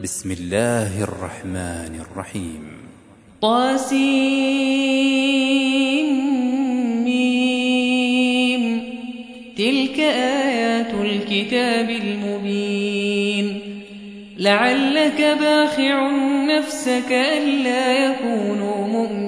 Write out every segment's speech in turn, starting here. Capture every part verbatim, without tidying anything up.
بسم الله الرحمن الرحيم. طاسيم. تلك آيات الكتاب المبين. لعلك باخع نفسك ألا يكونوا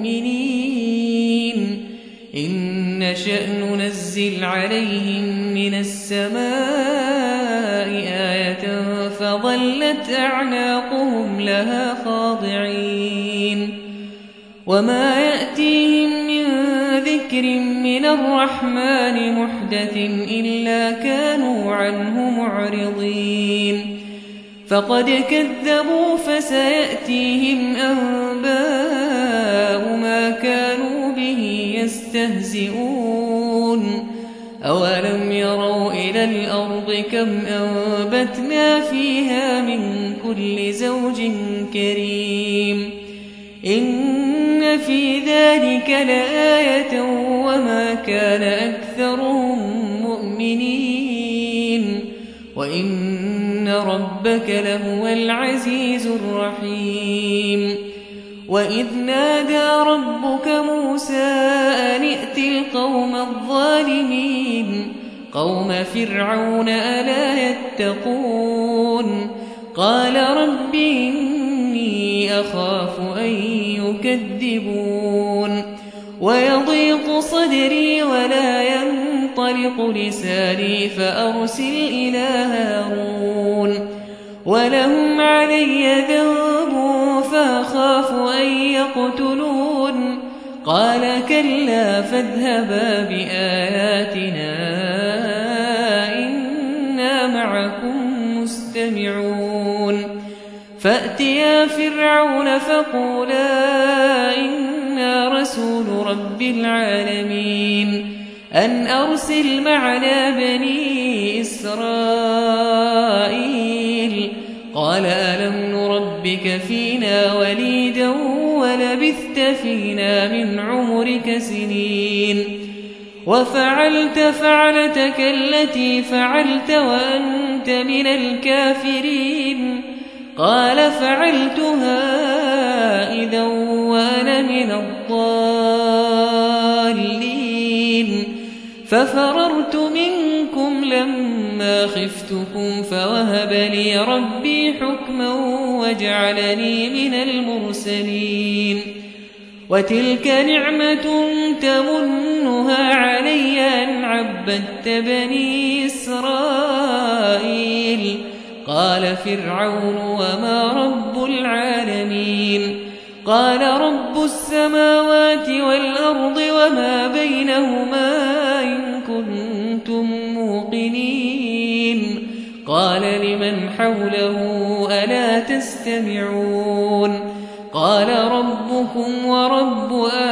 مؤمنين إن نشأ ننزل عليهم من السماء آية فظلت أعناقهم لها خاضعين وما يأتيهم من ذكر من الرحمن محدث إلا كانوا عنه معرضين فقد كذبوا فسيأتيهم أنباء ما كانوا به يستهزئون أولم يروا إلى الأرض كم أنبتنا فيها من كل زوج كريم إن في ذلك لآية وما كان أكثرهم مؤمنين وإن ربك لهو العزيز الرحيم وإذ نادى ربك موسى أن ائت القوم الظالمين قوم فرعون ألا يتقون قال رب إني أخاف أن يكذبون ويضيق صدري ولا ينطلق لساني فأرسل إلى هارون ولهم علي ذنب فأخاف أن يقتلون قال كلا فاذهبا بآياتنا إنا معكم مستمعون فأتيا فرعون فقولا إنا رسول رب العالمين أن أرسل معنا بني إسرائيل قال ألم نربك فينا وليدا ولبثت فينا من عمرك سنين وفعلت فعلتك التي فعلت وأنت من الكافرين قال فعلتها إذا وأنا من الضالين ففررت منكم لما خفتكم فوهب لي ربي حكما وجعلني من المرسلين وتلك نعمة تمنها علي أن عبدت بني إسرائيل قال فرعون وما رب العالمين قال رب السماوات والأرض وما بينهما إن كنتم موقنين قال لمن حوله ألا تستمعون قال ربكم ورب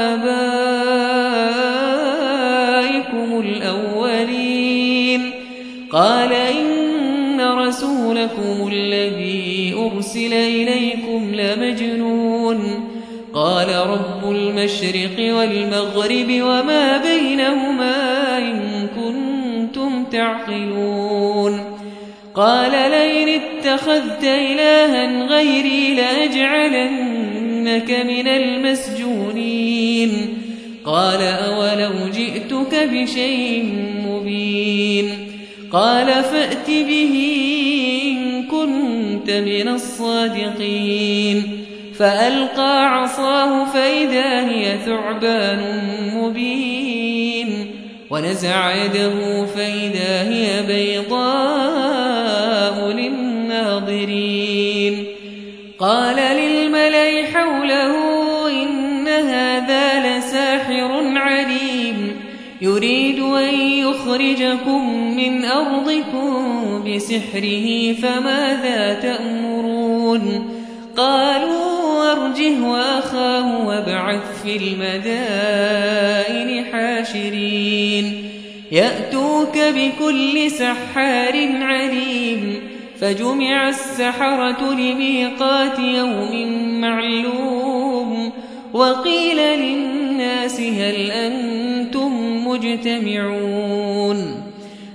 آبائكم الأولين قال إن رسولكم الذي أرسل إليكم لمجنون قال رب المشرق والمغرب وما بينهما إن كنتم تعقلون قال لئن اتخذت إلها غيري لأجعلنك من المسجونين قال أولو جئتك بشيء مبين قال فأت به إن كنت من الصادقين فألقى عصاه فإذا هي ثعبان مبين ونزع يده فإذا هي بيضاء للناظرين قال للملأ حوله إن هذا لساحر عليم يريد أن يخرجكم من أرضكم بسحره فماذا تأمرون قالوا أرجه وأخاه وابعث في المدائن حاشرين يأتوك بكل سحار عليم فجمع السحرة لميقات يوم معلوم وقيل للناس هل أنتم مجتمعون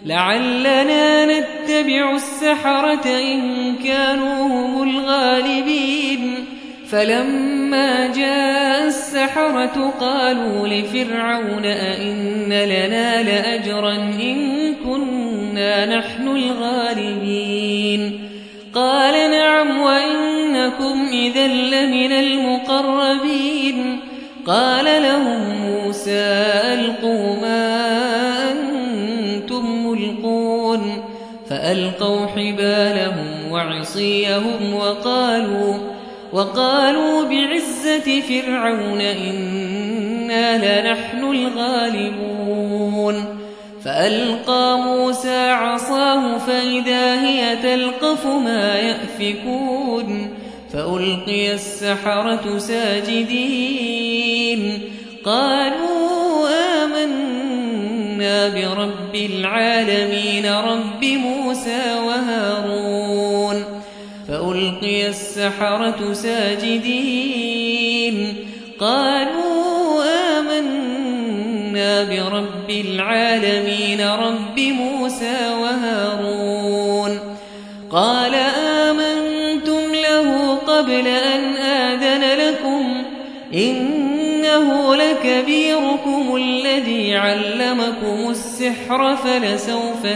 لعلنا نتبع السحرة إن كانوا هم الغالبين فلما جاء السحرة قالوا لفرعون أئن لنا لأجرا إن كنا نحن الغالبين قال نعم وإنكم إذا لمن المقربين قال لهم موسى ألقوا ما أنتم ملقون فألقوا حبالهم وعصيهم وقالوا وقالوا بعزة فرعون إنا لنحن الغالبون فألقى موسى عصاه فإذا هي تلقف ما يأفكون فألقي السحرة ساجدين قالوا آمنا برب العالمين رب موسى وهارون فألقي السحرة ساجدين قالوا آمنا برب العالمين رب موسى وهارون قال آمنتم له قبل أن آذن لكم إنه لكبيركم الذي علمكم السحر فلسوف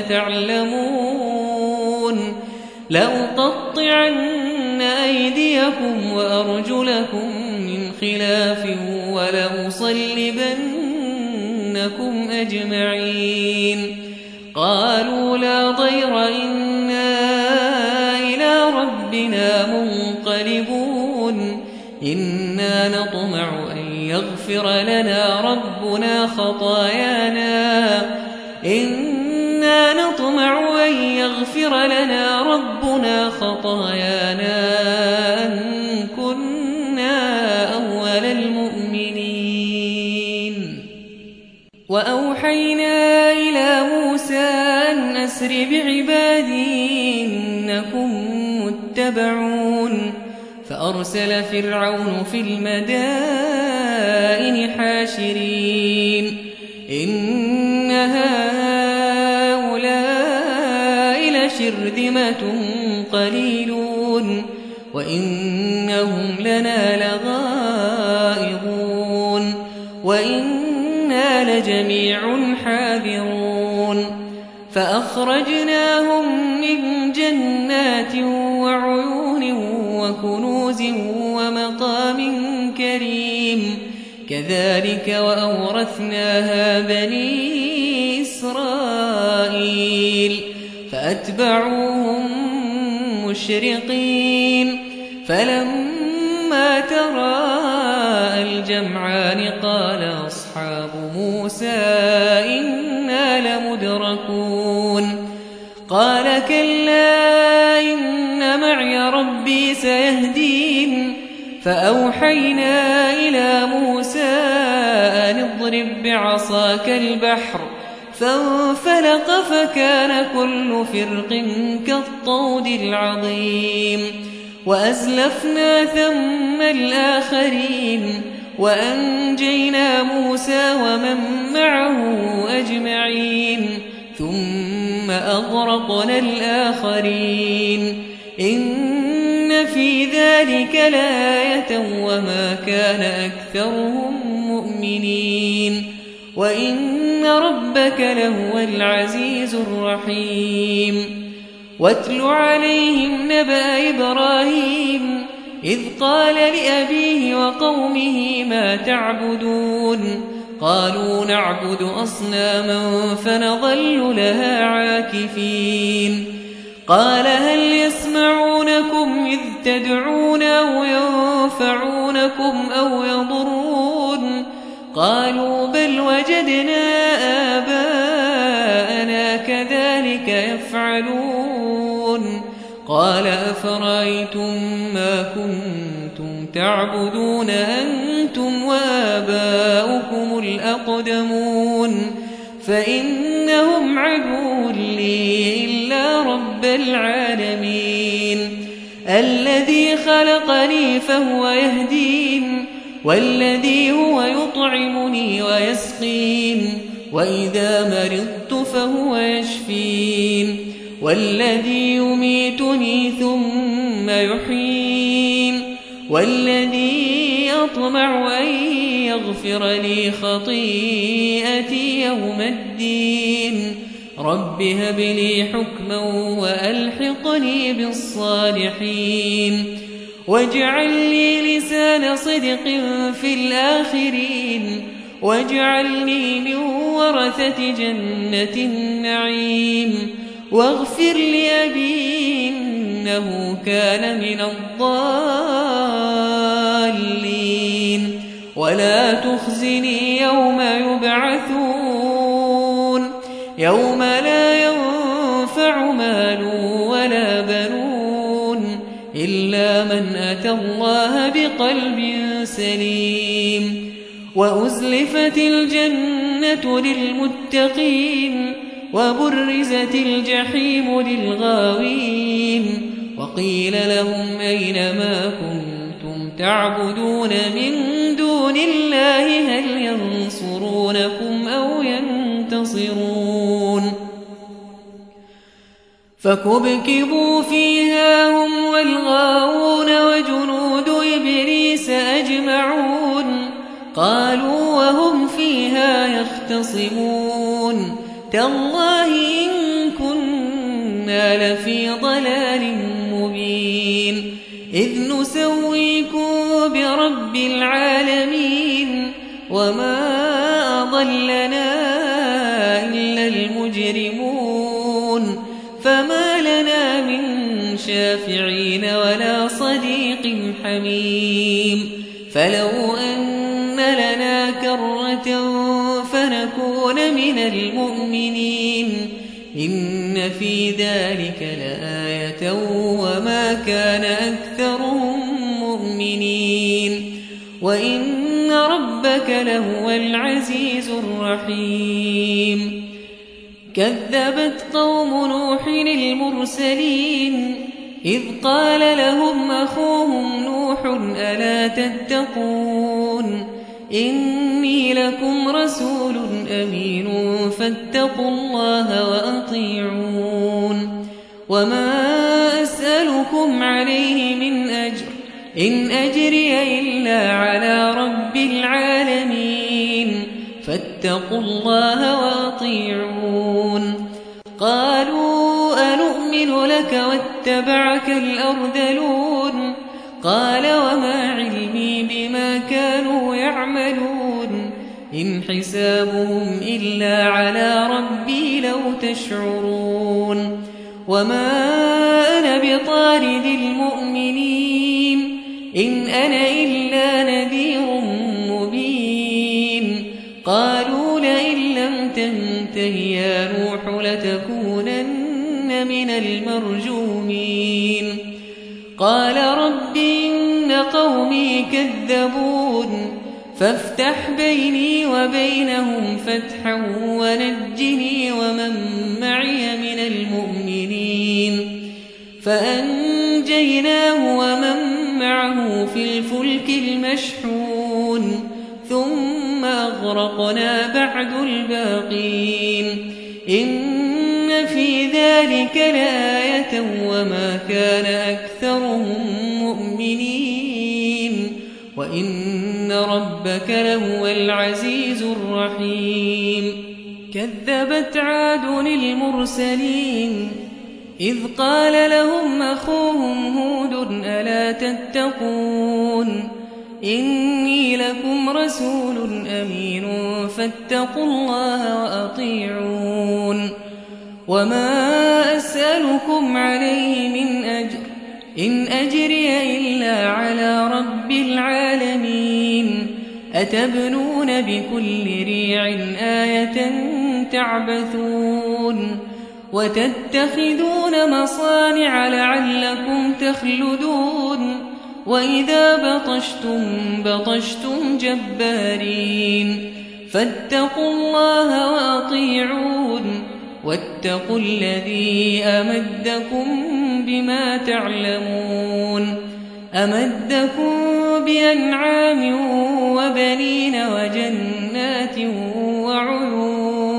تعلمون لأقطعن أيديكم وأرجلكم من خلاف ولأصلبنكم أجمعين قالوا لا ضير إنا إلى ربنا منقلبون إنا نطمع أن يغفر لنا ربنا خطايانا إنا نطمع أن يغفر لنا ربنا خطايانا أن كنا أول المؤمنين وأوحينا إلى موسى أن أسر بعبادي إنكم متبعون فأرسل فرعون في المدائن حاشرين إن هؤلاء لشرذمة قليلون وإنهم لنا لغائظون وإنا لجميع حاذرون فأخرجناهم من جنات وعيون وكنوز ومقام كريم كذلك وأورثناها بني إسرائيل فأتبعوهم مشرقين فلما تراءى الجمعان قال أصحاب موسى إنا لمدركون قال كلا إن معي ربي سيهدين فأوحينا إلى موسى أن اضرب بعصاك البحر فانفلق فكان كل فرق كالطود العظيم وأزلفنا ثم الآخرين وأنجينا موسى ومن معه أجمعين ثم أغرقنا الآخرين إن في ذلك لآية وما كان أكثرهم مؤمنين وإن ربك لهو العزيز الرحيم واتل عليهم نبأ إبراهيم إذ قال لأبيه وقومه ما تعبدون قالوا نعبد أصناما فنظل لها عاكفين قال هل يسمعونكم إذ تدعون أو ينفعونكم أو يضرون قالوا بل وجدنا آباءنا كذلك يفعلون قال أفرأيتم ما كنتم تعبدون أنتم وآباؤكم الأقدمون فإنهم عدو لي إلا رب العالمين الذي خلقني فهو يهدين والذي هو يطعمني ويسقين وإذا مرضت فهو يشفين والذي يميتني ثم يحيين والذي يطمع أن يغفر لي خطيئتي يوم الدين رب هب لي حكما وألحقني بالصالحين واجعل لي لسان صدق في الآخرين واجعلني من ورثة جنة النعيم واغفر لأبي إنه كان من الضالين ولا تخزني يوم يبعثون يوم لا ينفع مال ولا بنون إلا من أتى الله بقلب سليم وأزلفت الجنة للمتقين وبرزت الجحيم للغاوين وقيل لهم أين ما كنتم تعبدون من دون الله هل ينصرونكم أو ينتصرون فكبكبوا فيها هم والغاوون وجنود إبليس أجمعون قالوا وهم فيها يختصمون تالله إن كنا لفي ضلال مبين إذ نسويكم برب العالمين وما أضلنا إلا المجرمون فما لنا من شافعين ولا صديق حميم فلو أن لنا كرة فنكون من المؤمنين إن في ذلك لآية وما كان أكثرهم مؤمنين وإن ربك لهو العزيز الرحيم كذبت قوم نوح المرسلين إذ قال لهم أخوهم نوح ألا تتقون إني لكم رسول أمين فاتقوا الله وأطيعون وما أسألكم عليه من أجر إن أجري إلا على رب العالمين فاتقوا الله وأطيعون قالوا أنؤمن لك واتبعك الأرذلون قال وما علمي بما كانوا يعملون إن حسابهم إلا على ربي لو تشعرون وما أنا بطارد المؤمنين إن أنا إلا نذير مبين قالوا لئن لم تنته يا نوح لتكونن من المرجومين قال رب إن قومي كذبون فافتح بيني وبينهم فتحا ونجني ومن معي من المؤمنين فأنجيناه ومن معه في الفلك المشحون ثم أغرقنا بعد الباقين إن في ذلك لآية وما كان أكثرهم مؤمنين وإن ربك لهو العزيز الرحيم كذبت عاد المرسلين إذ قال لهم أخوهم هود ألا تتقون إني لكم رسول أمين فاتقوا الله وأطيعون وما أسألكم عليه من أجر إن أجري إلا على رب العالمين أتبنون بكل ريع آية تعبثون وتتخذون مصانع لعلكم تخلدون وإذا بطشتم بطشتم جبارين فاتقوا الله وأطيعون واتقوا الذي أمدكم بما تعلمون أمدكم بأنعام وبنين وجنات وعيون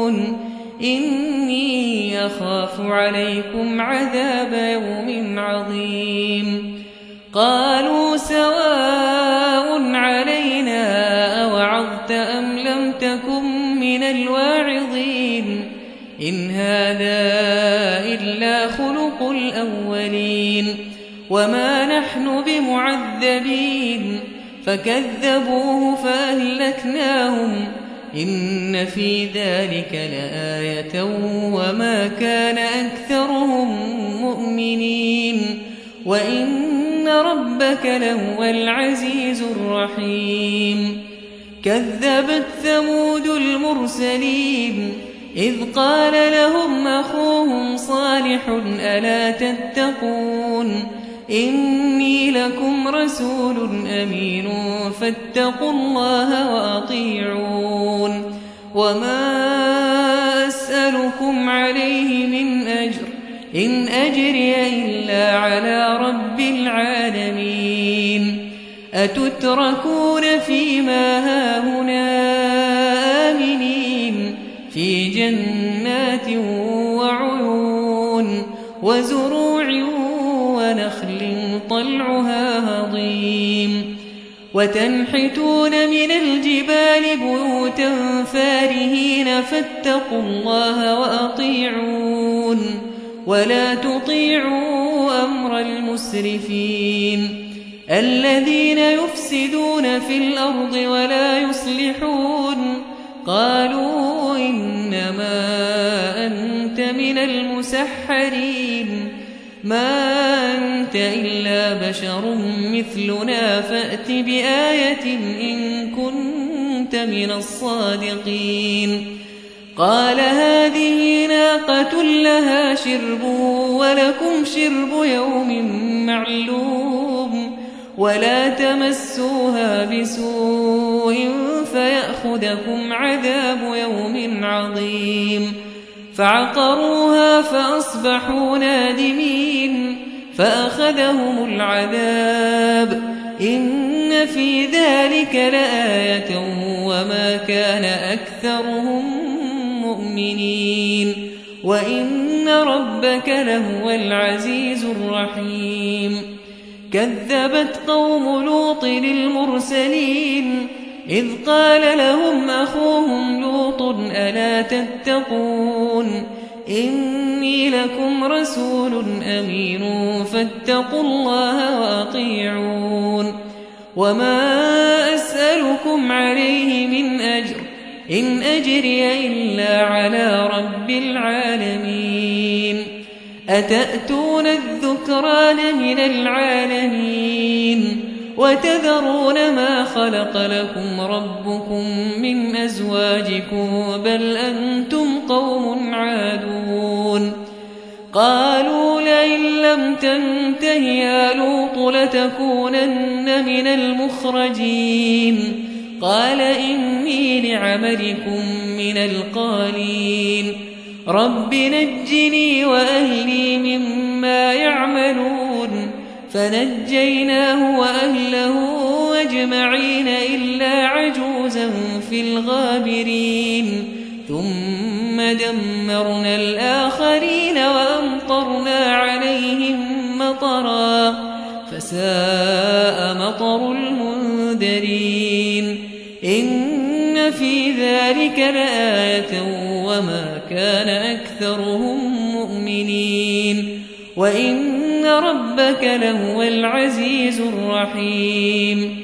إني أخاف عليكم عذاب يوم عظيم قالوا سواء علينا أوعظت أم لم تكن من الواعظين إن هذا إلا خلق الأولين وما نحن بمعذبين فكذبوه فأهلكناهم إن في ذلك لآية وما كان أكثرهم مؤمنين وإن ربك لهو العزيز الرحيم كذبت ثمود المرسلين إذ قال لهم أخوهم صالح ألا تتقون إني لكم رسول أمين فاتقوا الله وأطيعون وما أسألكم عليه من أجر إن أجري إلا على رب العالمين أتتركون فيما هاهنا آمنين في جنات وعيون وزروع ونخل طلعها هضيم وتنحتون من الجبال بيوتا فارهين فاتقوا الله وأطيعون ولا تطيعوا أمر المسرفين الذين يفسدون في الأرض ولا يصلحون قالوا إنما أنت من المسحرين ما أنت إلا بشر مثلنا فأت بآية إن كنت من الصادقين قال هذه ناقة لها شرب ولكم شرب يوم معلوم ولا تمسوها بسوء فيأخذكم عذاب يوم عظيم فعقروها فأصبحوا نادمين فأخذهم العذاب إن في ذلك لآية وما كان أكثرهم مؤمنين وإن ربك لهو العزيز الرحيم كذبت قوم لوط المرسلين إذ قال لهم أخوهم لوط ألا تتقون إني لكم رسول أمين فاتقوا الله وأطيعون وما أسألكم عليه من أجر إن أجري إلا على رب العالمين أتأتون الذكران من العالمين وتذرون ما خلق لكم ربكم من أزواجكم بل أنتم قوم عادون قالوا لئن لم تنته يا لوط لتكونن من المخرجين قال إني لعملكم من القالين رب نجني وأهلي مما يعملون فنجيناه وأهله أجمعين إلا عجوزا في الغابرين ثم دمرنا الآخرين وأمطرنا عليهم مطرا فساء مطر المنذرين إن في ذلك لآية وما كان أكثرهم مؤمنين وإن ربك لهو العزيز الرحيم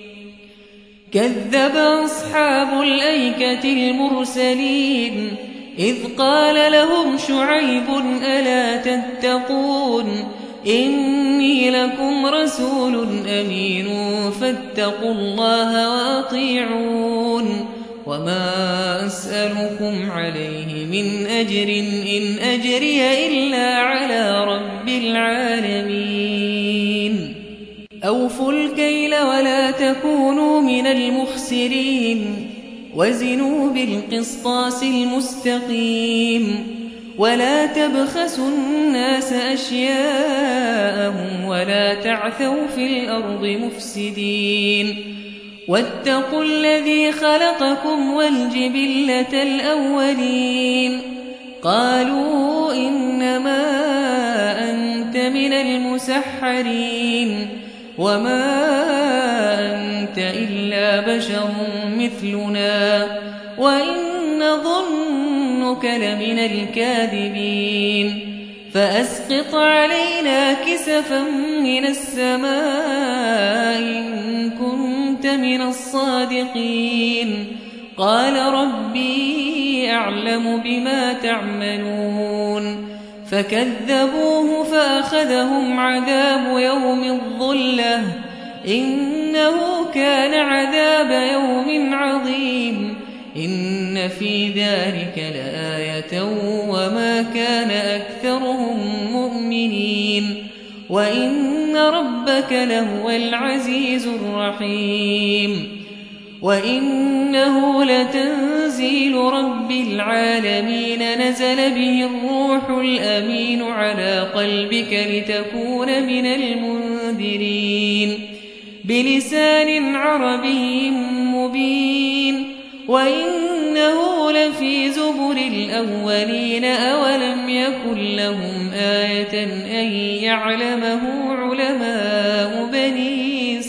كذب أصحاب الأيكة المرسلين إذ قال لهم شعيب ألا تتقون إني لكم رسول أمين فاتقوا الله وأطيعون وما أسألكم عليه من أجر إن أجري إلا على رب العالمين أوفوا الكيل ولا تكونوا من المخسرين وزنوا بالقسطاس المستقيم ولا تبخسوا الناس أشياءهم ولا تعثوا في الأرض مفسدين واتقوا الذي خلقكم والجبلة الأولين قالوا إنما أنت من المسحرين وما أنت إلا بشر مثلنا وإن ظنك لمن الكاذبين فأسقط علينا كسفا من السماء إن كنت من الصادقين قال ربي أعلم بما تعملون فكذبوه فأخذهم عذاب يوم الظلة إنه كان عذاب يوم عظيم إن في ذلك لآية وما كان أكثرهم مؤمنين وإن ربك لهو العزيز الرحيم وإنه لتنزيل رب العالمين نزل به الروح الأمين على قلبك لتكون من المنذرين بلسان عربي مبين وإنه لفي زبر الأولين أولم يكن لهم آية أن يعلمه علماء بني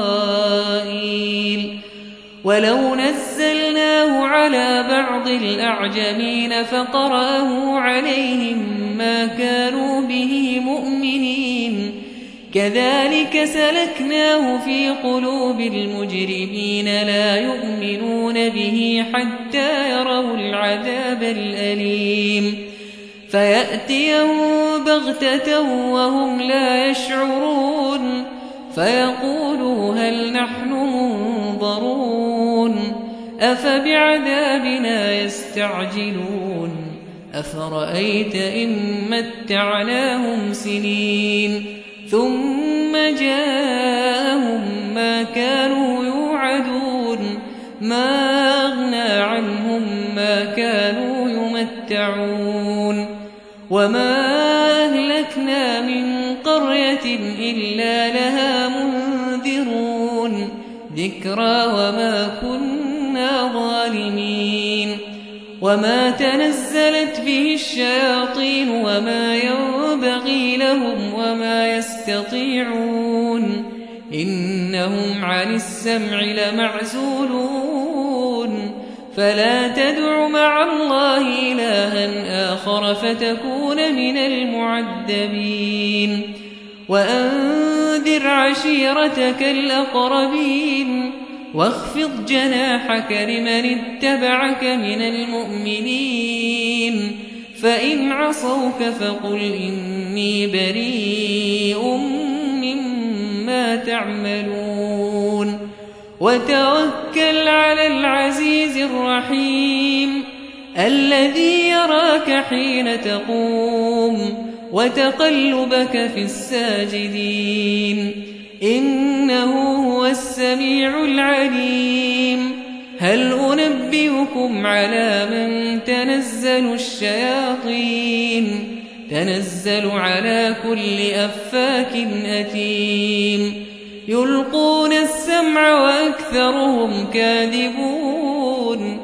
إسرائيل ولو نزلناه على بعض الأعجمين فقرأه عليهم ما كانوا به مؤمنين كذلك سلكناه في قلوب المجرمين لا يؤمنون به حتى يروا العذاب الأليم فيأتيهم بغتة وهم لا يشعرون فيقولوا هل نحن منظرون أفبعذابنا يستعجلون أفرأيت إن متعناهم سنين ثم جاءهم ما كانوا يوعدون ما أغنى عنهم ما كانوا يمتعون وما أهلكنا من قرية إلا لها منذرون ذكرى وما كنا ظالمين وما تنزلت به الشياطين وما ينبغي لهم وما يستطيعون إنهم عن السمع لمعزولون فلا تدع مع الله إلها آخر فتكون من المعذبين وأنذر عشيرتك الأقربين واخفض جناحك لمن اتبعك من المؤمنين فإن عصوك فقل إني بريء مما تعملون وتوكل على العزيز الرحيم الذي يراك حين تقوم وتقلبك في الساجدين إنه هو السميع العليم هل أنبئكم على من تنزل الشياطين تنزل على كل أفاك أثيم يلقون السمع وأكثرهم كاذبون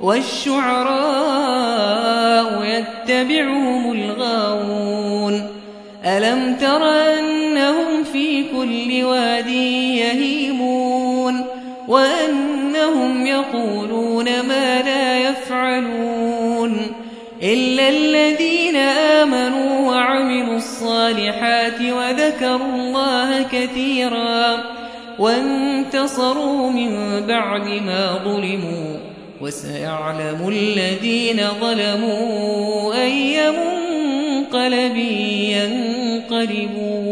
والشعراء يتبعهم الغاوون ألم تر أنهم في كل واد يهيمون وأنهم يقولون ما لا يفعلون إلا الذين آمنوا وعملوا الصالحات وذكروا الله كثيرا وانتصروا من بعد ما ظلموا وسيعلم الذين ظلموا أي منقلب ينقلبون